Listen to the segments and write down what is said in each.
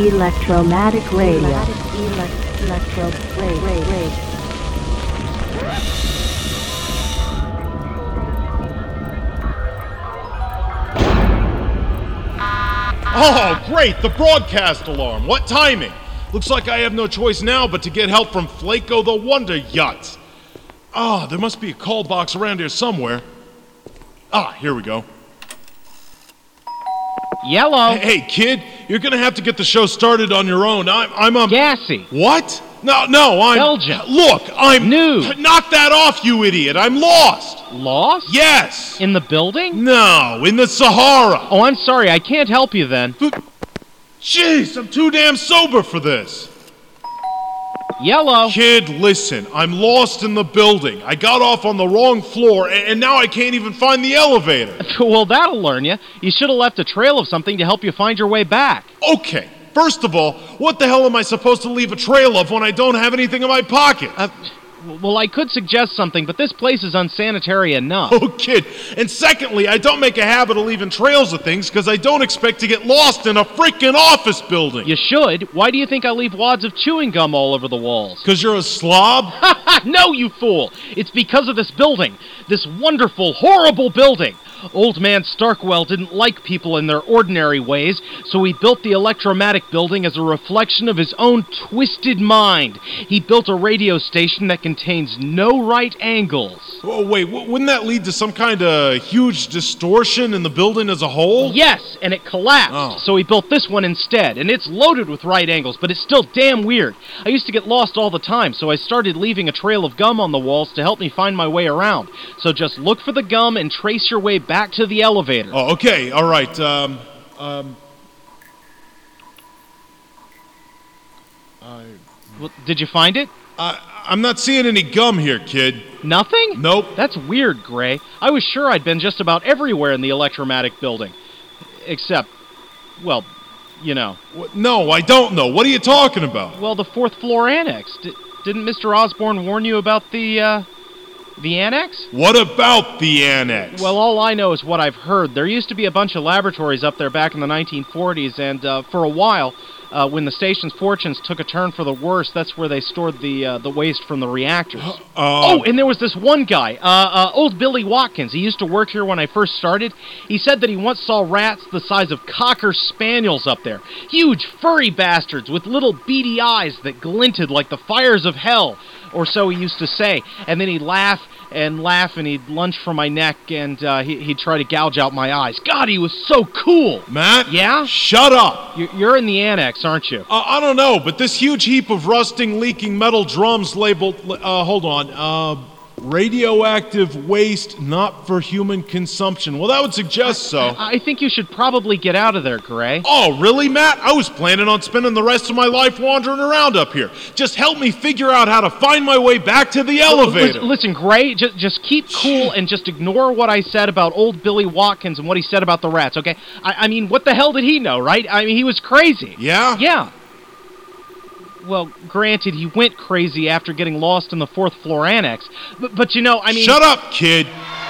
Electromatic Radio. Oh, great! The broadcast alarm! What timing? Looks like I have no choice now but to get help from Flaco the Wonder Yacht. There must be a call box around here somewhere. Here we go. Yellow. Hey, kid, you're gonna have to get the show started on your own. I'm Gassy. What? No, I'm... Belgium. Look, I'm... New. Knock that off, you idiot! I'm lost! Lost? Yes! In the building? No, in the Sahara! Oh, I'm sorry, I can't help you then. Jeez, I'm too damn sober for this! Yellow. Kid, listen, I'm lost in the building. I got off on the wrong floor, and now I can't even find the elevator. Well, that'll learn you. You should have left a trail of something to help you find your way back. Okay, first of all, what the hell am I supposed to leave a trail of when I don't have anything in my pocket? Well, I could suggest something, but this place is unsanitary enough. Oh, kid. And secondly, I don't make a habit of leaving trails of things because I don't expect to get lost in a freaking office building. You should. Why do you think I leave wads of chewing gum all over the walls? Because you're a slob? No, you fool! It's because of this building. This wonderful, horrible building. Old man Starkwell didn't like people in their ordinary ways, so he built the Electromatic building as a reflection of his own twisted mind. He built a radio station that contains no right angles. Oh, wait, wouldn't that lead to some kind of huge distortion in the building as a whole? Yes, and it collapsed, so he built this one instead, and it's loaded with right angles, but it's still damn weird. I used to get lost all the time, so I started leaving a trail of gum on the walls to help me find my way around. So just look for the gum and trace your way back to the elevator. Oh, okay, all right, Well, did you find it? I'm not seeing any gum here, kid. Nothing? Nope. That's weird, Gray. I was sure I'd been just about everywhere in the Electromatic building. Except, well, you know. No, I don't know. What are you talking about? Well, the 4th floor annex. Didn't Mr. Osborne warn you about the annex? What about the annex? Well, all I know is what I've heard. There used to be a bunch of laboratories up there back in the 1940s, and for a while, when the station's fortunes took a turn for the worse, that's where they stored the waste from the reactors. And there was this one guy, old Billy Watkins. He used to work here when I first started. He said that he once saw rats the size of Cocker Spaniels up there. Huge, furry bastards with little beady eyes that glinted like the fires of hell, or so he used to say. And then he'd laugh, and he'd lunge for my neck, and he'd try to gouge out my eyes. God, he was so cool! Matt? Yeah? Shut up! You're in the annex, aren't you? I don't know, but this huge heap of rusting, leaking metal drums labeled, radioactive waste not for human consumption. Well, that would suggest so. I think you should probably get out of there, Gray. Oh, really, Matt? I was planning on spending the rest of my life wandering around up here. Just help me figure out how to find my way back to the elevator. Listen, Gray, just keep cool and just ignore what I said about old Billy Watkins and what he said about the rats, okay? I mean, what the hell did he know, right? I mean, he was crazy. Yeah? Yeah. Well, granted, he went crazy after getting lost in the 4th floor annex. But you know, I mean... Shut up, kid!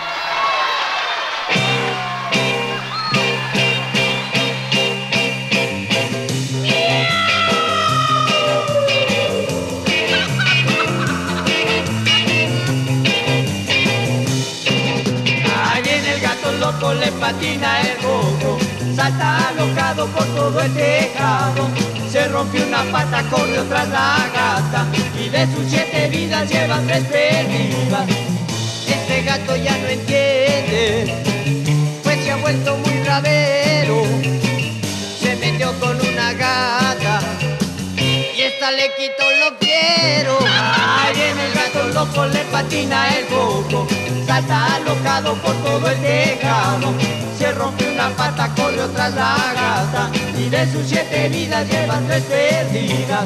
Ahí viene el gato loco, le patina el coco, salta alocado por todo el tejado. Se rompió una pata, corrió tras la gata, y de sus 7 vidas lleva 3 perdidas. Este gato ya no entiende, pues se ha vuelto muy bravero. Se metió con una gata, y esta le quitó lo quiero. Ahí viene el gato loco, le patina el coco, salta alocado por todo el tejado. Se rompió una pata, corrió tras la gata, y de sus 7 vidas llevan 3 perdidas.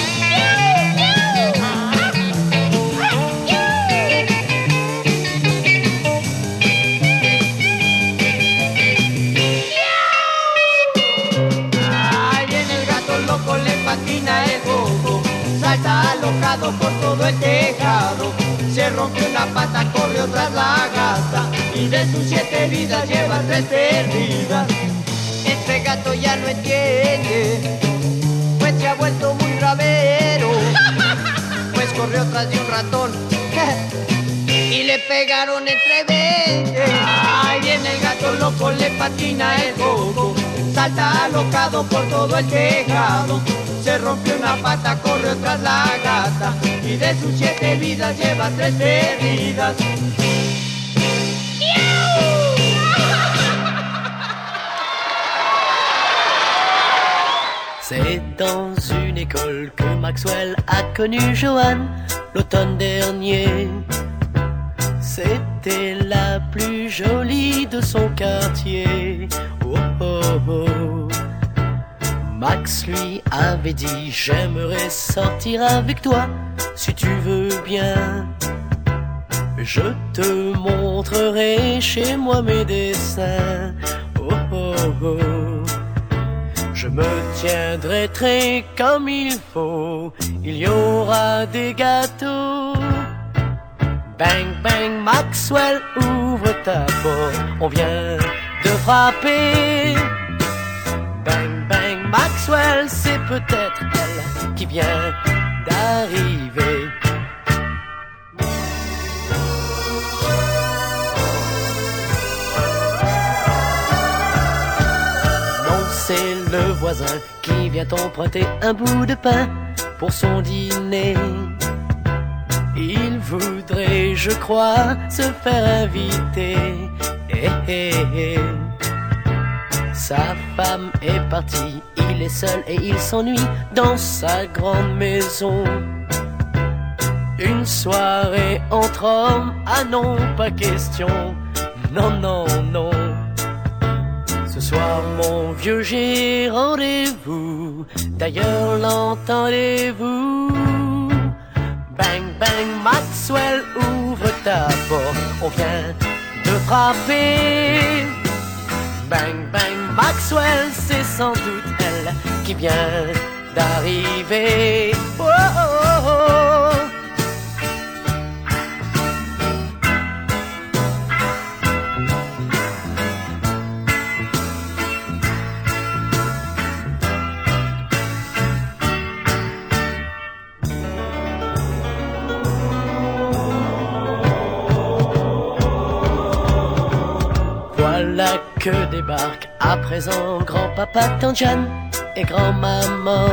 Ahí viene el gato loco, le patina el coco, salta alocado por todo el tejado. Se rompió una pata, corrió tras la gata, y de sus 7 vidas lleva 3 perdidas. Este gato ya no entiende, se ha vuelto muy rabero, pues corrió tras de un ratón y le pegaron entre 20. Ahí viene el gato loco, le patina el coco, salta alocado por todo el tejado, se rompió una pata, corrió tras la gata y de sus 7 vidas lleva 3 heridas. C'est dans une école que Maxwell a connu Joanne l'automne dernier. C'était la plus jolie de son quartier. Oh oh oh. Max lui avait dit: j'aimerais sortir avec toi si tu veux bien. Je te montrerai chez moi mes dessins. Oh oh oh. Je me tiendrai très comme il faut. Il y aura des gâteaux. Bang bang Maxwell, ouvre ta porte, on vient de frapper. Bang bang Maxwell, c'est peut-être elle qui vient d'arriver. Non, c'est le voisin qui vient emprunter un bout de pain pour son dîner. Il voudrait, je crois, se faire inviter. Eh, eh, eh. Sa femme est partie, il est seul et il s'ennuie dans sa grande maison. Une soirée entre hommes, ah non, pas question. Non, non, non. Ce soir, mon vieux, j'ai rendez-vous. D'ailleurs, l'entendez-vous? Bang, bang, Maxwell, ouvre ta porte, on vient de frapper. Bang, bang, Maxwell, c'est sans doute elle qui vient d'arriver. Oh, oh, oh, oh. Voilà que débarquent à présent grand-papa Tanjan et grand-maman.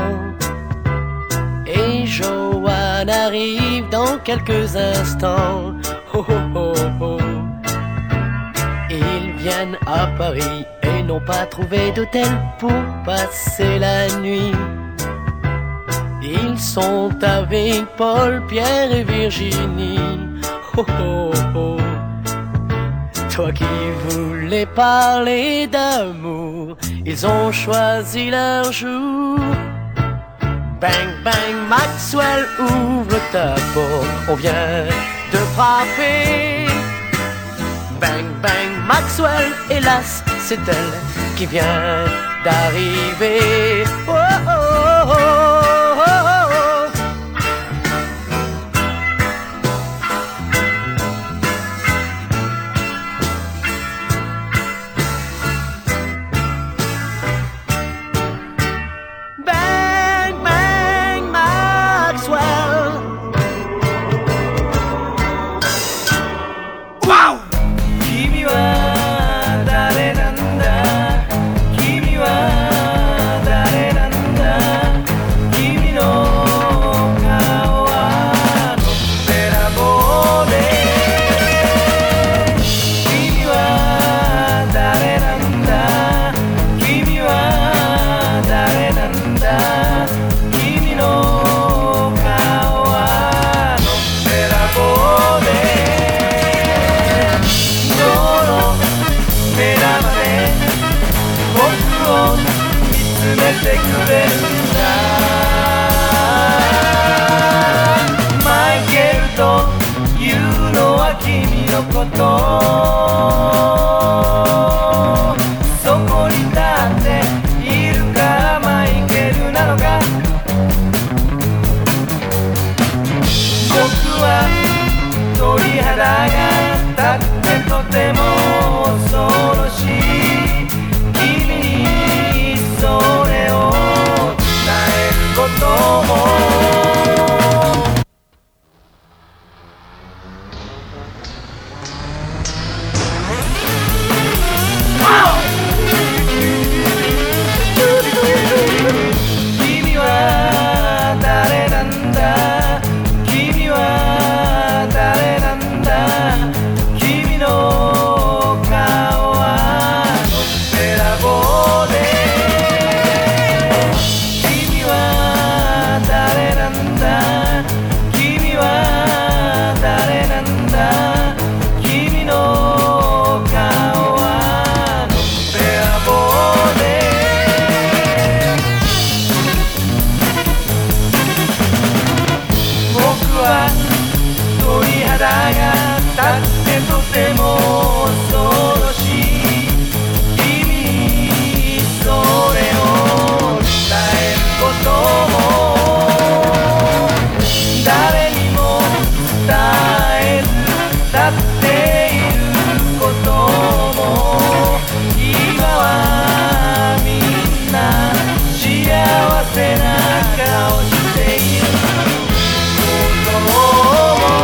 Et Joanne arrive dans quelques instants. Oh, oh, oh, oh. Ils viennent à Paris et n'ont pas trouvé d'hôtel pour passer la nuit. Ils sont avec Paul, Pierre et Virginie. Oh, oh, oh. Toi qui voulais parler d'amour, ils ont choisi leur jour. Bang, bang, Maxwell, ouvre ta porte, on vient de frapper. Bang, bang, Maxwell, hélas, c'est elle qui vient d'arriver. Oh, oh, oh, oh, oh, oh. ってとても恐ろしい君にそれを伝えることも誰にも伝えず立っていることも今はみんな幸せな顔していることを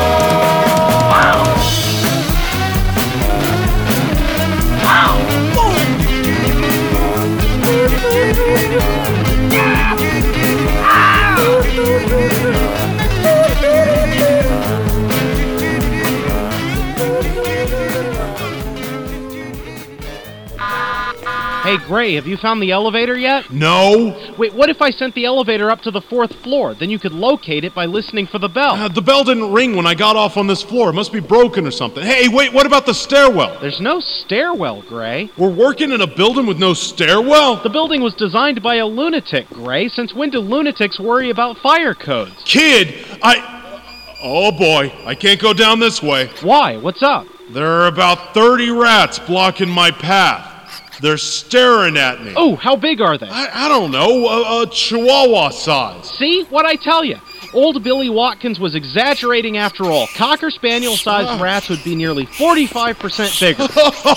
Hey, Gray, have you found the elevator yet? No. Wait, what if I sent the elevator up to the 4th floor? Then you could locate it by listening for the bell. The bell didn't ring when I got off on this floor. It must be broken or something. Hey, wait, what about the stairwell? There's no stairwell, Gray. We're working in a building with no stairwell? The building was designed by a lunatic, Gray. Since when do lunatics worry about fire codes? Kid, Oh boy, I can't go down this way. Why? What's up? There are about 30 rats blocking my path. They're staring at me. Oh, how big are they? I don't know, a chihuahua size. See? What'd I tell you? Old Billy Watkins was exaggerating after all. Cocker Spaniel-sized rats would be nearly 45% bigger.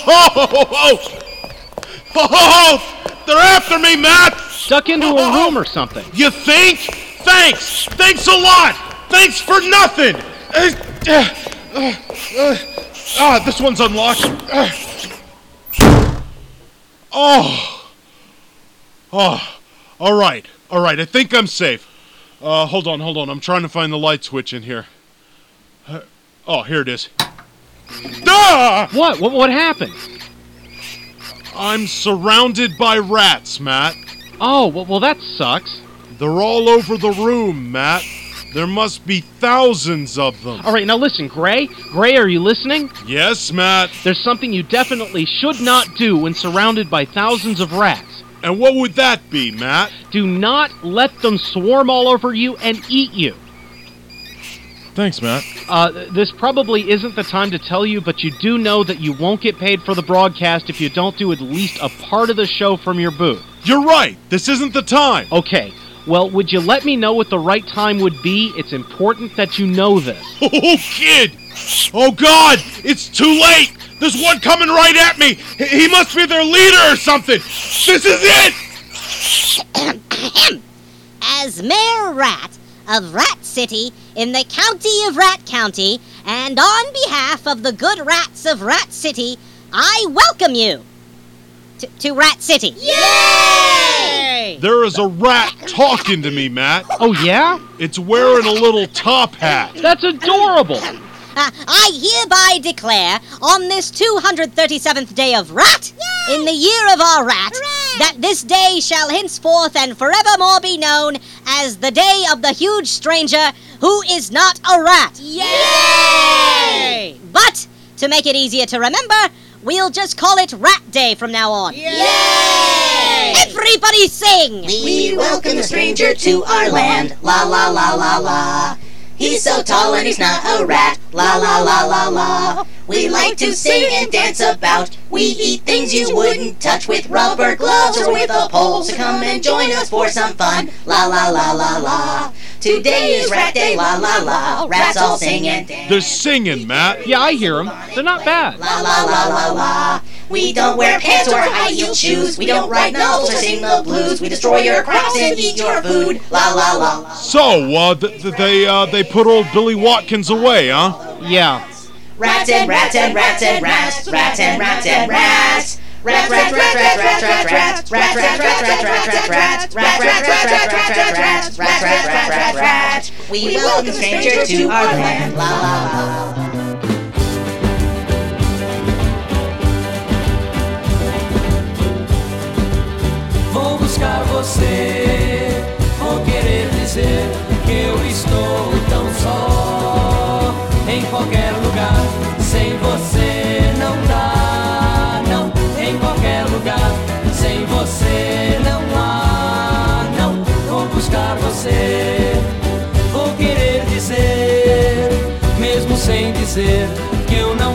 They're after me, Matt! Duck into a room or something. You think? Thanks! Thanks a lot! Thanks for nothing! This one's unlocked. All right, I think I'm safe. Hold on, I'm trying to find the light switch in here. Here it is. Ah! What happened? I'm surrounded by rats, Matt. Oh, well that sucks. They're all over the room, Matt. There must be thousands of them. All right, now listen, Gray. Gray, are you listening? Yes, Matt. There's something you definitely should not do when surrounded by thousands of rats. And what would that be, Matt? Do not let them swarm all over you and eat you. Thanks, Matt. This probably isn't the time to tell you, but you do know that you won't get paid for the broadcast if you don't do at least a part of the show from your booth. You're right. This isn't the time. Okay. Well, would you let me know what the right time would be? It's important that you know this. Oh, kid! Oh, God! It's too late! There's one coming right at me! He must be their leader or something! This is it! As Mayor Rat of Rat City in the county of Rat County, and on behalf of the good rats of Rat City, I welcome you to Rat City. Yay! There is a rat talking to me, Matt. Oh, yeah? It's wearing a little top hat. That's adorable! I hereby declare, on this 237th day of Rat, in the year of our rat, that this day shall henceforth and forevermore be known as the day of the huge stranger who is not a rat. Yay! But, to make it easier to remember, we'll just call it Rat Day from now on. Yay! Everybody sing! We welcome the stranger to our land, la la la la la. He's so tall and he's not a rat, la la la la la. We like to sing and dance about. We eat things you wouldn't touch with rubber gloves or with a pole. So come and join us for some fun, la la la la la. Today is Rat Day, la la la. Rats all sing and dance. They're singing, Matt. Yeah, I hear them. They're not bad. La la la la la. We don't wear pants or high-heel shoes. We don't write novels or sing the blues. We destroy your crops and eat your food. La la la la. So, they put old Billy Watkins away, huh? Yeah. Rats and rats and rats and rats. Rats and rats and rats. Rats, rats, rats, rats, rats, rats, rats. Rats, rats, rats, rats, rats, rats, rats. Rats, rats, rats, rats, rats, rats, rats. Rats, rats, rats, rats, rats. We welcome the stranger to our land. La la la. Vou buscar você, vou querer dizer que eu estou tão só. Em qualquer lugar, sem você não dá, não. Em qualquer lugar, sem você não há, não. Vou buscar você, vou querer dizer, mesmo sem dizer que eu não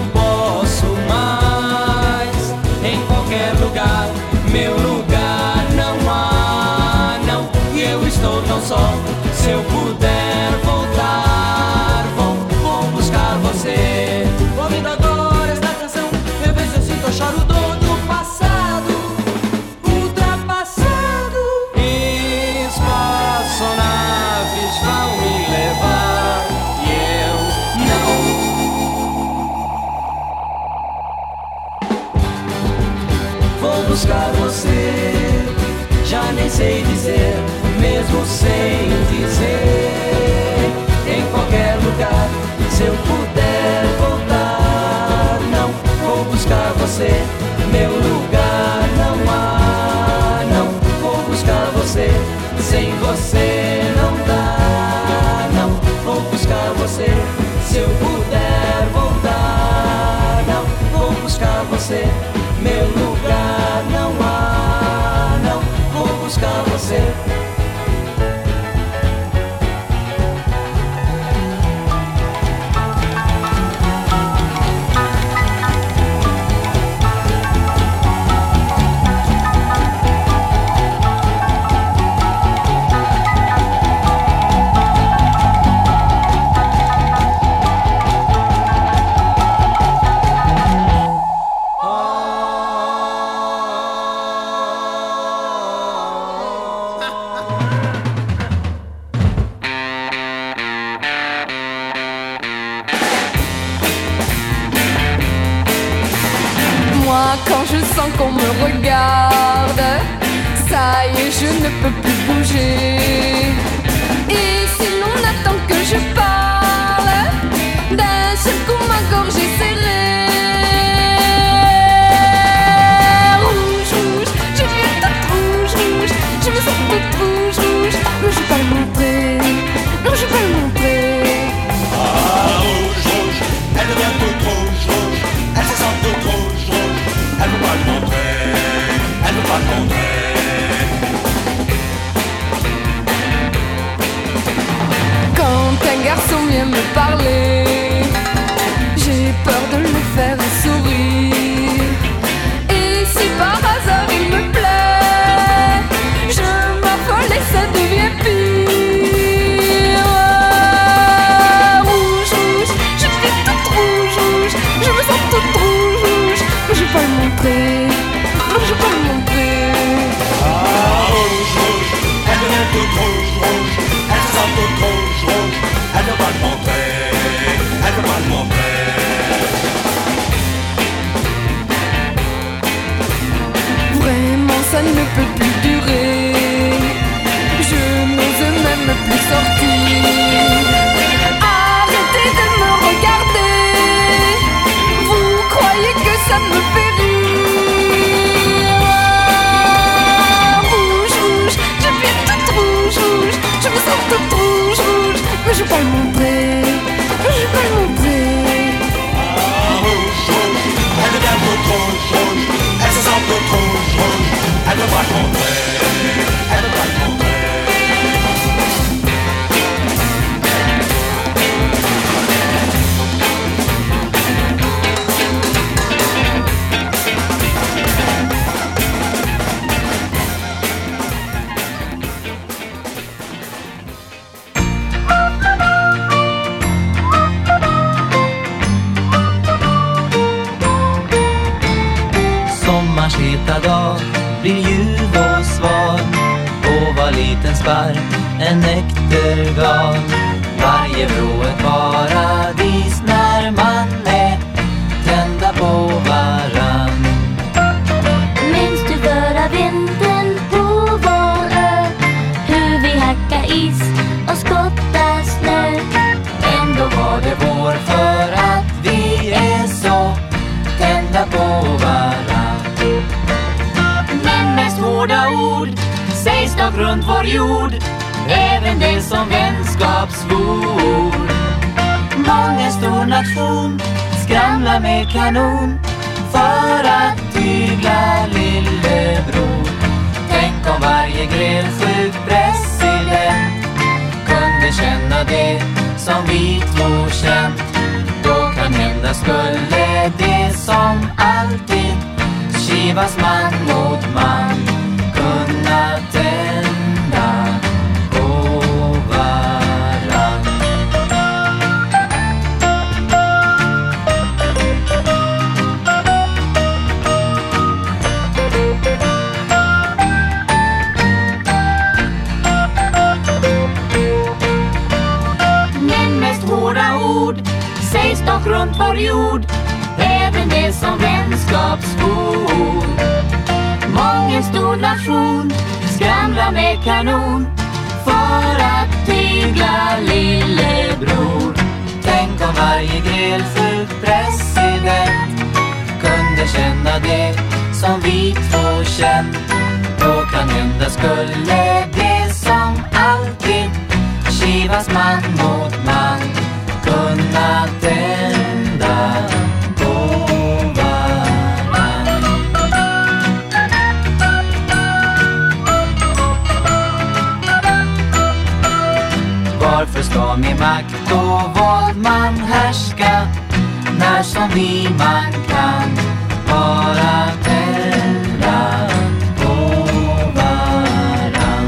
buscar você. Já nem sei dizer, mesmo sem dizer. Em qualquer lugar, se eu puder voltar, não vou buscar você. Meu lugar não há, não vou buscar você. Sem você não dá, não vou buscar você. Se eu puder voltar, não vou buscar você. Meu lugar não há, não vou buscar você. Quand je sens qu'on me regarde, ça y est, je ne peux plus bouger. Et si l'on attend que je parle, d'un seul coup ma gorge est serrée. Rouge, rouge, je viens toute rouge, rouge. Je me sens toute rouge, rouge. Non, je vais pas le montrer. Non, je vais pas le montrer. Ah, rouge, rouge, elle devient toute rouge, rouge. Elle se sent toute rouge, rouge. Elle veut pas le montrer, elle veut pas le montrer. Quand un garçon vient me parler, j'ai peur de le faire sourire. Et si par hasard il me plaît, je m'affole et ça devient pire. Rouge, rouge, je suis toute rouge, rouge. Je me sens toute rouge, rouge. Mais je vais pas le montrer, non, je vais pas le montrer. Ah, rouge, rouge, elle devient toute rouge, rouge. Elle se sent toute rouge, rouge. Elle veut pas le montrer, elle veut pas le montrer. Vraiment ça ne peut plus durer. Je n'ose même plus sortir. Arrêtez de me regarder. Vous croyez que ça me fait rire? Rouge, rouge, je viens toute rouge, rouge. Je me sens toute rouge, rouge. Mais je vais pas le montrer, je vais pas le montrer. Ah, rouge, rouge, elle devient toute rouge, rouge. Elle se sent toute rouge, rouge. Elle veut pas le montrer, elle veut pas le montrer. Sommarens heta dag blir ljuv och sval. Och var liten spark, en näktergal. Varje vrå ett paradis när man är tända på varann. Minns du förra vintern på vår ö? Hur vi hackade is och skottade snö. Ändå var det vår för att vi är så tända på varann. Men mest hårda ord sägs dock runt vår jord. Även det som vänskapsvord. Många stor nation skramlar med kanon för att tygla lillebror. Tänk om varje grälsjuk president kunde känna det som vi två känt. Då kan hända skulle det som alltid kivas man mot man kunna tända på varann. Men mest hårda ord sägs dock runt vår jord. Även det som vänskapsord. kanon för att tygla lillebror. Tänk om varje grälsjuk president kunde känna det som vi två känt. Då kan hända skulle det som alltid kivas man mot man kunna tända på varann. Varför ska med makt och våld man härska när som vi man kan bara tända på varann?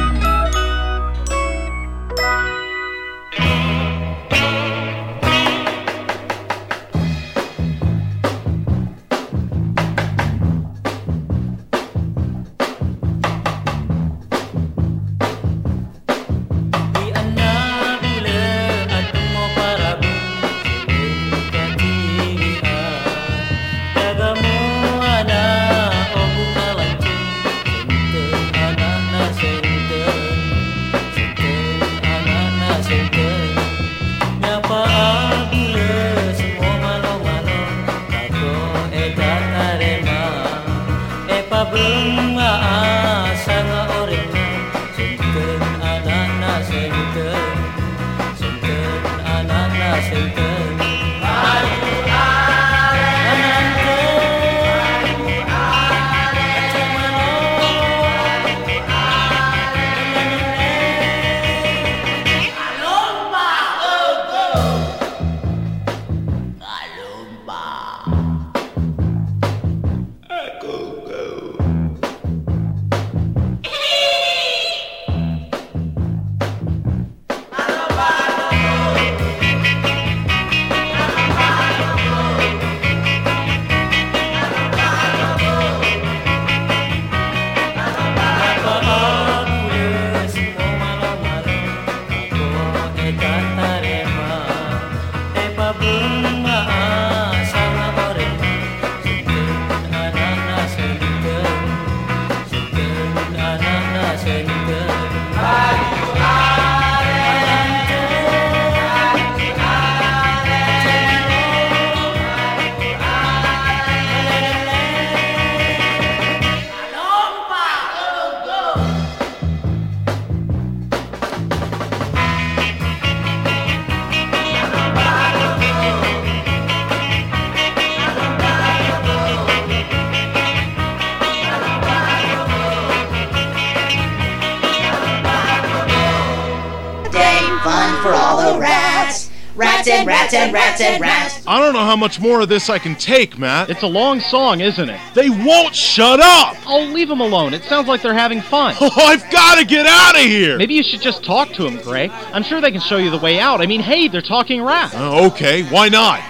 Rats. I don't know how much more of this I can take, Matt. It's a long song, isn't it? They won't shut up! Oh, leave them alone. It sounds like they're having fun. Oh, I've got to get out of here! Maybe you should just talk to them, Gray. I'm sure they can show you the way out. I mean, hey, they're talking rap. Okay, why not?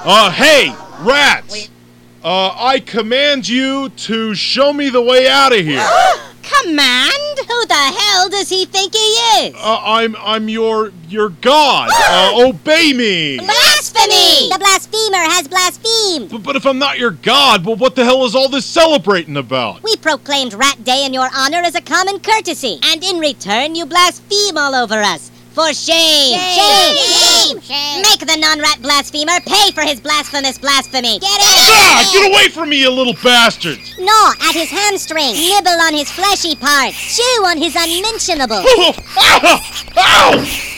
Hey, rats! I command you to show me the way out of here. Command? Who the hell does he think he is? I'm your god. Obey me. Blasphemy! The blasphemer has blasphemed. But if I'm not your god, well, what the hell is all this celebrating about? We proclaimed Rat Day in your honor as a common courtesy, and in return you blaspheme all over us. For shame! Shame! Make the non-rat blasphemer pay for his blasphemous blasphemy. Get it? Ah! Get away from me, you little bastards! Gnaw at his hamstring. Nibble on his fleshy parts. Chew on his unmentionable. Ow!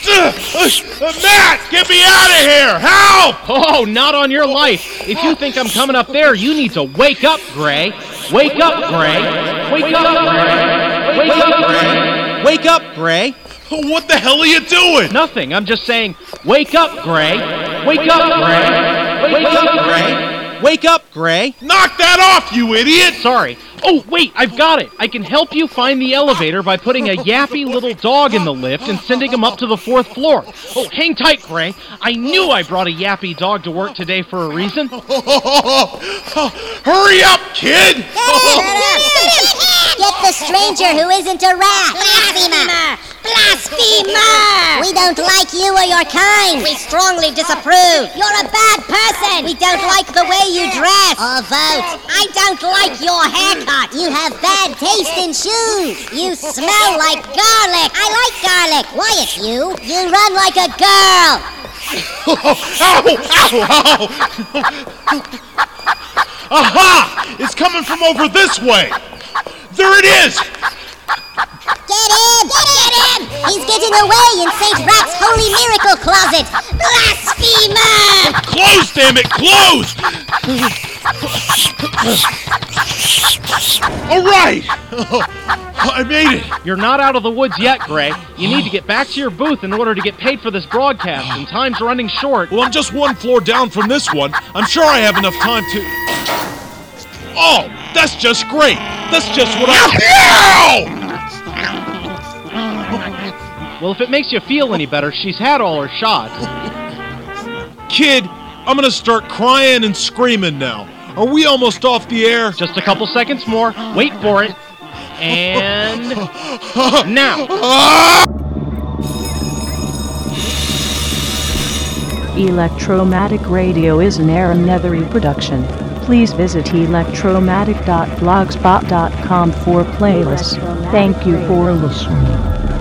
Matt, get me out of here! Help! Oh, not on your life. If you think I'm coming up there, you need to wake up, Gray. Wake up, Gray. Wake up, Gray. Wake up, Gray. Wake up, Gray. What the hell are you doing? Nothing. I'm just saying, wake up, Gray. Wake up, Gray. Wake up, Gray. Wake up, Gray. Knock that off, you idiot! Sorry. Oh, wait, I've got it. I can help you find the elevator by putting a yappy little dog in the lift and sending him up to the 4th floor. Oh, hang tight, Gray. I knew I brought a yappy dog to work today for a reason. Hurry up, kid! Get the stranger who isn't a rat. Blasphemer! Blasphemer! We don't like you or your kind. We strongly disapprove. You're a bad person. We don't like the way you dress. Or vote. I don't like your haircut. You have bad taste in shoes. You smell like garlic. I like garlic. Why, it's you. You run like a girl. Ow! Aha! It's coming from over this way. There it is! Get in! Get in! He's getting away in St. Rat's Holy Miracle Closet. Blasphemer! Close, damn it, close! All right! I made it. You're not out of the woods yet, Gray. You need to get back to your booth in order to get paid for this broadcast, and time's running short. Well, I'm just one floor down from this one. I'm sure I have enough time to... Oh, that's just great. That's just what I... Well, if it makes you feel any better, she's had all her shots. Kid, I'm gonna start crying and screaming now. Are we almost off the air? Just a couple seconds more. Wait for it. And... now! Electromatic Radio is an Aaron Nethery production. Please visit electromatic.blogspot.com for playlists. Thank you for listening.